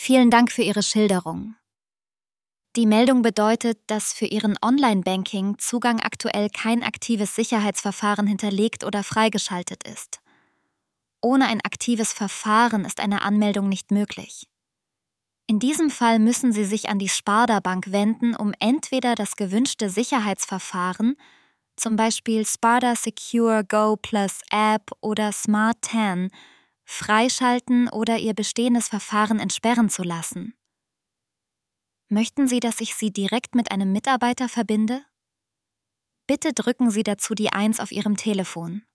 Vielen Dank für Ihre Schilderung. Die Meldung bedeutet, dass für Ihren Online-Banking-Zugang aktuell kein aktives Sicherheitsverfahren hinterlegt oder freigeschaltet ist. Ohne ein aktives Verfahren ist eine Anmeldung nicht möglich. In diesem Fall müssen Sie sich an die Sparda Bank wenden, um entweder das gewünschte Sicherheitsverfahren, zum Beispiel Sparda Secure Go Plus App oder Smart 10, freischalten oder Ihr bestehendes Verfahren entsperren zu lassen. Möchten Sie, dass ich Sie direkt mit einem Mitarbeiter verbinde? Bitte drücken Sie dazu die 1 auf Ihrem Telefon.